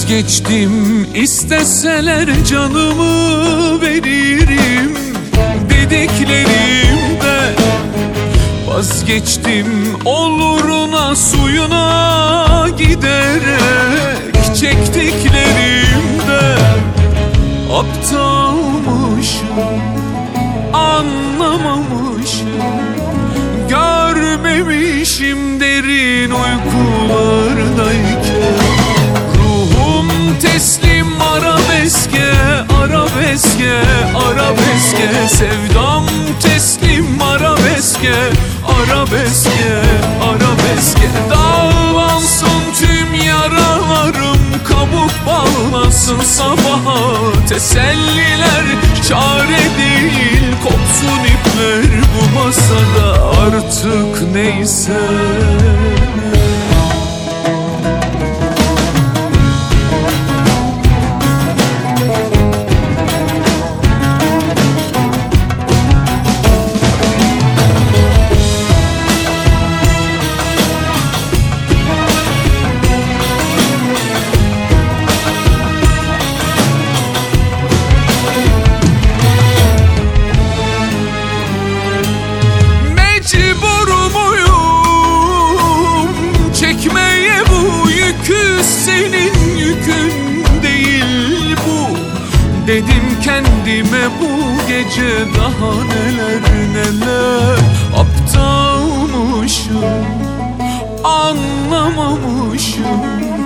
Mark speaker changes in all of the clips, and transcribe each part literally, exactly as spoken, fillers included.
Speaker 1: Vazgeçtim, isteseler canımı veririm dediklerimde. Vazgeçtim, oluruna suyuna giderek çektiklerimde. Aptalmışım, anlamamışım, görmemişim derin uykulardayken. Ruhum teslim arabeske, arabeske, arabeske. Sevdam teslim arabeske, arabeske, arabeske. Dağlansın tüm yaralarım, kabuk bağlansın sabaha. Teselliler çare değil, kopsun ipler bu masada. Artık neyse. Senin yükün değil bu. Dedim kendime bu gece daha neler neler. Aptalmışım, anlamamışım,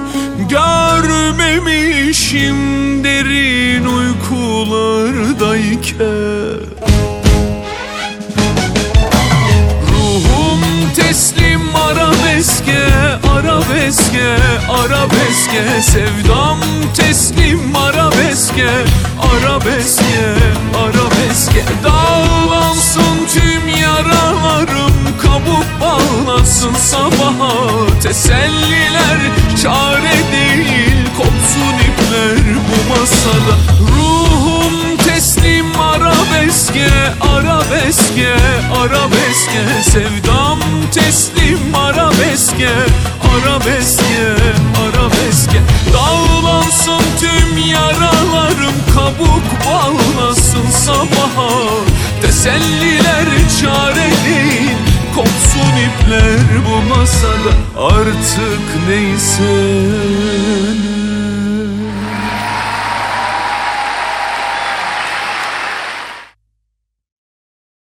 Speaker 1: görmemişim derin uykulardayken. Ruhum teslim arabeske, arabeske, arabeske. Sevdam teslim arabeske, arabeske, arabeske. Dağlansın tüm yaralarım, kabuk bağlansın sabaha. Teselliler çare değil, kopsun ipler bu masada. Ruhum teslim arabeske, arabeske, arabeske. Sevdam teslim arabeske, arabeske, arabeske. Dağlansın tüm yaralarım, kabuk bağlasın sabaha. Teselliler çare değil, kopsun ipler bu masada. Artık neyse.